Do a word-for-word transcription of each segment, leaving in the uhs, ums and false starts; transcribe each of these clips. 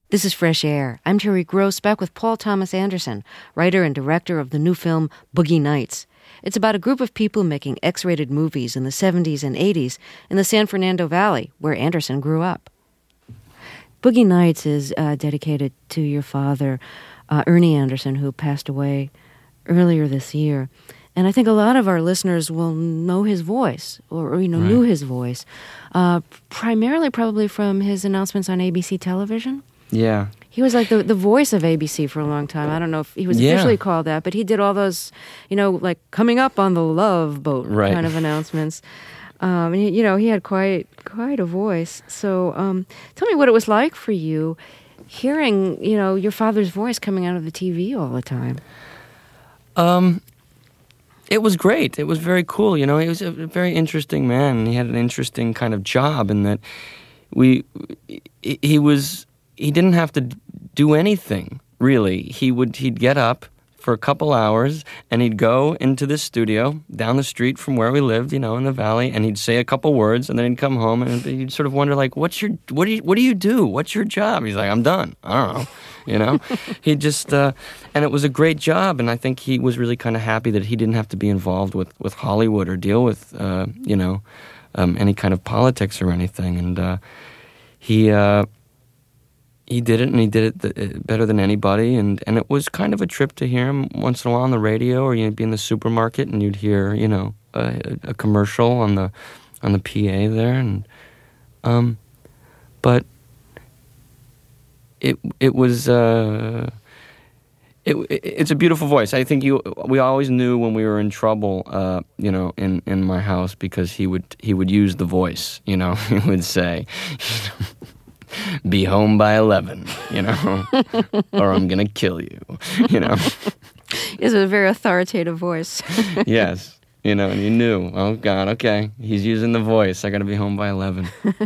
This is Fresh Air. I'm Terry Gross, back with Paul Thomas Anderson, writer and director of the new film Boogie Nights. It's about a group of people making X-rated movies in the seventies and eighties in the San Fernando Valley, where Anderson grew up. Boogie Nights is uh, dedicated to your father, uh, Ernie Anderson, who passed away earlier this year. And I think a lot of our listeners will know his voice, or, or you know, right. knew his voice, uh, primarily probably from his announcements on A B C television. Yeah. He was like the, the voice of A B C for a long time. I don't know if he was yeah. officially called that, but he did all those, you know, like coming up on the Love Boat right. kind of announcements. Um, and he, you know, he had quite quite a voice. So um, tell me what it was like for you hearing, you know, your father's voice coming out of the T V all the time. Um, it was great. It was very cool. You know, he was a very interesting man. He had an interesting kind of job in that we, he was... He didn't have to do anything, really. He would, he'd get up for a couple hours, and he'd go into this studio down the street from where we lived, you know, in the valley, and he'd say a couple words, and then he'd come home, and you'd sort of wonder, like, what's your, what do you, what do you do? What's your job? He's like, I'm done. I don't know, you know? He just, uh, and it was a great job, and I think he was really kind of happy that he didn't have to be involved with, with Hollywood or deal with, uh, you know, um, any kind of politics or anything, and uh, he, uh, He did it, and he did it th- better than anybody, and, and it was kind of a trip to hear him once in a while on the radio, or you'd be in the supermarket, and you'd hear, you know, a, a commercial on the on the P A there, and um, but it it was uh, it, it it's a beautiful voice. I think you we always knew when we were in trouble, uh, you know, in, in my house, because he would he would use the voice, you know, he would say. Be home by eleven, you know, or I'm going to kill you, you know. It's a very authoritative voice. Yes, you know, and you knew, oh, God, okay, he's using the voice. I got to be home by eleven.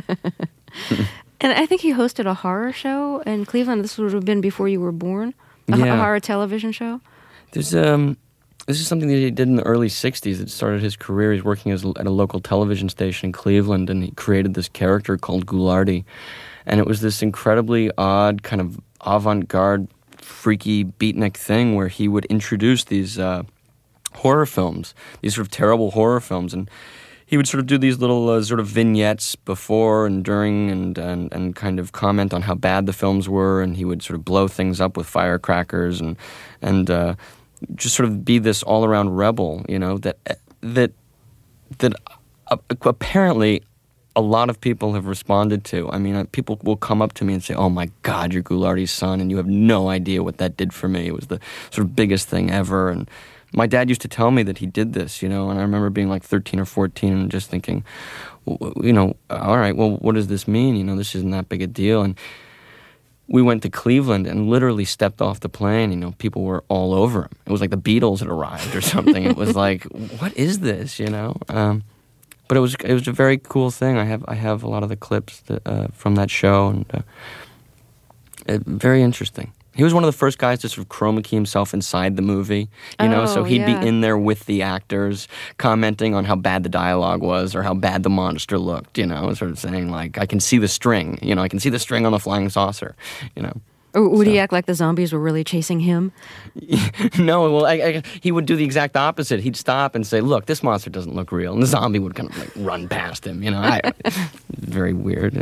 And I think he hosted a horror show in Cleveland. This would have been before you were born, a, yeah. a horror television show. There's um, this is something that he did in the early sixties. It started his career. He's working as, at a local television station in Cleveland, and he created this character called Ghoulardi. And it was this incredibly odd, kind of avant-garde, freaky beatnik thing where he would introduce these uh, horror films, these sort of terrible horror films. And he would sort of do these little uh, sort of vignettes before and during and, and, and kind of comment on how bad the films were. And he would sort of blow things up with firecrackers and and uh, just sort of be this all-around rebel, you know, that that that uh, apparently... a lot of people have responded to. I mean, people will come up to me and say, oh my God, you're Ghoulardi's son, and you have no idea what that did for me. It was the sort of biggest thing ever. And my dad used to tell me that he did this, you know, and I remember being like thirteen or fourteen and just thinking, you know, all right, well, what does this mean? You know, this isn't that big a deal. And we went to Cleveland and literally stepped off the plane. You know, people were all over him. It was like the Beatles had arrived or something. It was like, what is this, you know? Um, But it was it was a very cool thing. I have I have a lot of the clips that, uh, from that show, and uh, it, very interesting. He was one of the first guys to sort of chroma key himself inside the movie, you know. Oh, So he'd yeah. be in there with the actors, commenting on how bad the dialogue was or how bad the monster looked, you know, sort of saying like, "I can see the string, you know, I can see the string on the flying saucer," you know. Or would so. he act like the zombies were really chasing him? No, well, I, I, he would do the exact opposite. He'd stop and say, look, this monster doesn't look real. And the zombie would kind of like run past him, you know. I, very weird.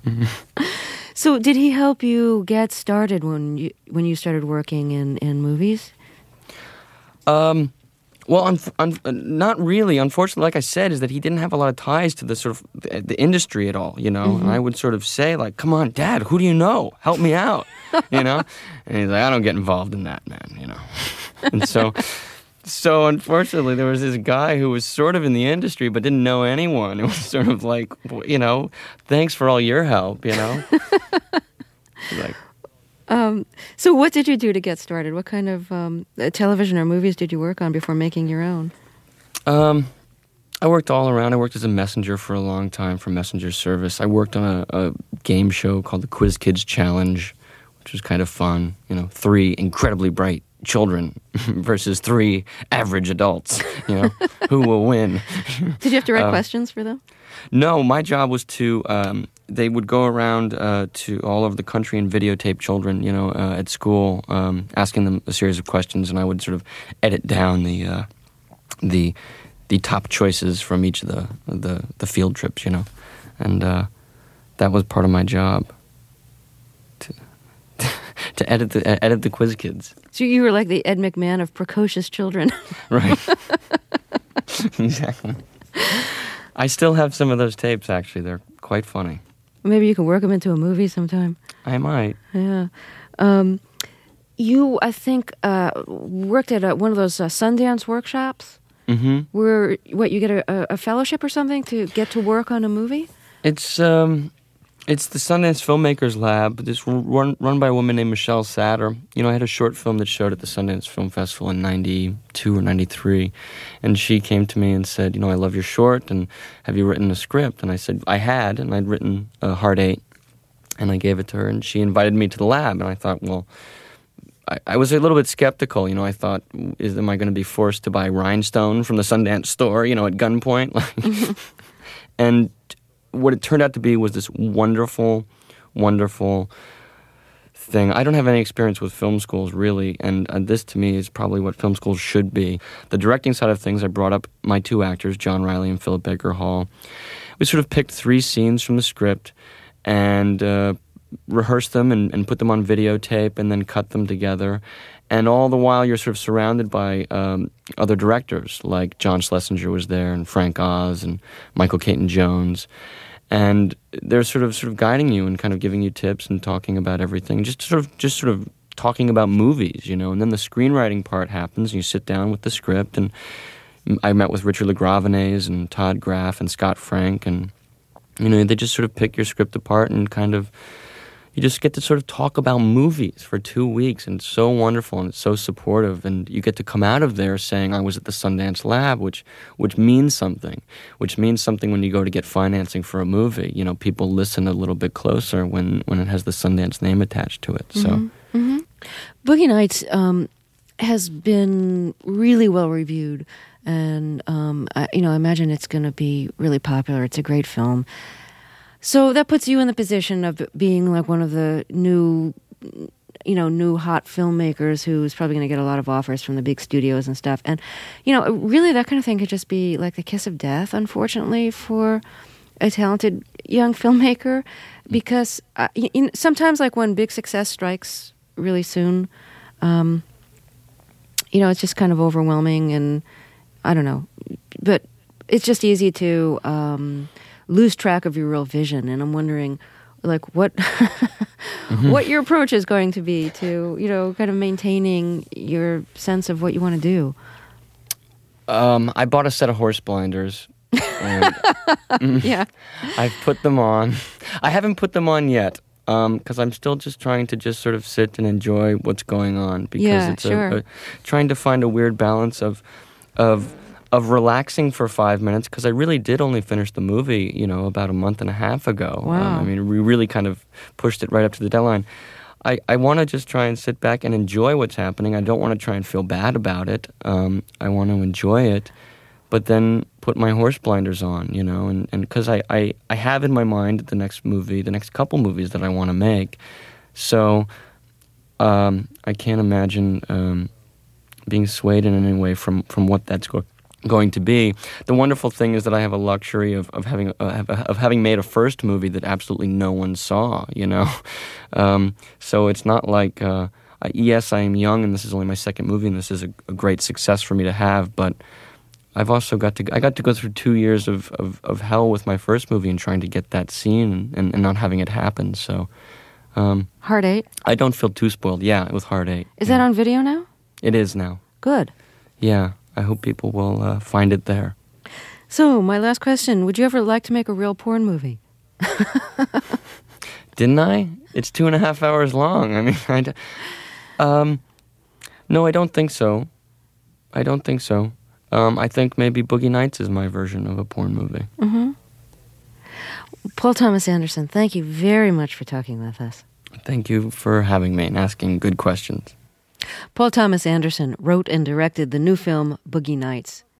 So did he help you get started when you when you started working in, in movies? Um, well, un, un, not really. Unfortunately, like I said, is that he didn't have a lot of ties to the sort of the, the industry at all, you know. Mm-hmm. And I would sort of say, like, come on, Dad, who do you know? Help me out, you know. And he's like, I don't get involved in that, man, you know. And so, so unfortunately, there was this guy who was sort of in the industry but didn't know anyone. It was sort of like, you know, thanks for all your help, you know. Like. Um, so what did you do to get started? What kind of um, television or movies did you work on before making your own? Um, I worked all around. I worked as a messenger for a long time for messenger service. I worked on a, a game show called the Quiz Kids Challenge, which was kind of fun. You know, three incredibly bright children versus three average adults. You know, who will win? Did you have to write uh, questions for them? No, my job was to um, they would go around uh, to all over the country and videotape children, you know, uh, at school, um, asking them a series of questions, and I would sort of edit down the uh, the the top choices from each of the the, the field trips, you know, and uh, that was part of my job. To, to edit the edit the quiz kids. So you were like the Ed McMahon of precocious children. Right. Exactly. I still have some of those tapes, actually. They're quite funny. Maybe you can work them into a movie sometime. I might. Yeah. Um, you, I think, uh, worked at a, one of those uh, Sundance workshops. Mm-hmm. Where, what, you get a, a fellowship or something to get to work on a movie? It's um, it's the Sundance Filmmakers Lab. This run run by a woman named Michelle Satter. You know, I had a short film that showed at the Sundance Film Festival in ninety-two or ninety-three, and she came to me and said, you know, I love your short, and have you written a script? And I said I had, and I'd written uh, Hard Eight, and I gave it to her, and she invited me to the lab, and I thought, well, I, I was a little bit skeptical. You know, I thought, is am I going to be forced to buy Rhinestone from the Sundance store, you know, at gunpoint? Like, and what it turned out to be was this wonderful, wonderful thing. I don't have any experience with film schools, really, and uh, this, to me, is probably what film schools should be. The directing side of things, I brought up my two actors, John Riley and Philip Baker Hall. We sort of picked three scenes from the script and uh, rehearsed them and, and put them on videotape and then cut them together. And all the while, you're sort of surrounded by um, other directors, like John Schlesinger was there, and Frank Oz, and Michael Caton-Jones. And they're sort of sort of guiding you and kind of giving you tips and talking about everything, just sort of just sort of talking about movies, you know. And then the screenwriting part happens, and you sit down with the script. And I met with Richard LaGravenese and Todd Graff and Scott Frank, and you know, they just sort of pick your script apart and kind of. You just get to sort of talk about movies for two weeks, and it's so wonderful, and it's so supportive, and you get to come out of there saying, I was at the Sundance Lab, which which means something, which means something when you go to get financing for a movie. You know, people listen a little bit closer when, when it has the Sundance name attached to it. So, mm-hmm. Mm-hmm. Boogie Nights um, has been really well reviewed, and um, I, you know, I imagine it's going to be really popular. It's a great film. So that puts you in the position of being like one of the new, you know, new hot filmmakers who's probably going to get a lot of offers from the big studios and stuff. And, you know, really that kind of thing could just be like the kiss of death, unfortunately, for a talented young filmmaker. Because uh, you know, sometimes, like when big success strikes really soon, um, you know, it's just kind of overwhelming, and I don't know. But it's just easy to... Um, lose track of your real vision, and I'm wondering, like, what mm-hmm. what your approach is going to be to, you know, kind of maintaining your sense of what you want to do. Um, I bought a set of horse blinders. And, yeah, I've put them on. I haven't put them on yet because um, I'm still just trying to just sort of sit and enjoy what's going on, because yeah, it's sure. a, a, trying to find a weird balance of of. of relaxing for five minutes, because I really did only finish the movie, you know, about a month and a half ago. Wow. Um, I mean, we really kind of pushed it right up to the deadline. I, I want to just try and sit back and enjoy what's happening. I don't want to try and feel bad about it. Um, I want to enjoy it, but then put my horse blinders on, you know, and because I, I, I have in my mind the next movie, the next couple movies that I want to make. So um, I can't imagine um, being swayed in any way from, from what that's going going to be. The wonderful thing is that I have a luxury of, of having uh, of having made a first movie that absolutely no one saw, you know. Um, so it's not like, uh, I, yes, I am young and this is only my second movie and this is a, a great success for me to have, but I've also got to, I got to go through two years of, of, of hell with my first movie and trying to get that scene and, and not having it happen, so. Um, Hard Eight? I don't feel too spoiled, yeah, with Hard Eight. Is yeah. that on video now? It is now. Good. Yeah. I hope people will uh, find it there. So, my last question. Would you ever like to make a real porn movie? Didn't I? It's two and a half hours long. I mean, I d- um, no, I don't think so. I don't think so. Um, I think maybe Boogie Nights is my version of a porn movie. Mm-hmm. Paul Thomas Anderson, thank you very much for talking with us. Thank you for having me and asking good questions. Paul Thomas Anderson wrote and directed the new film Boogie Nights.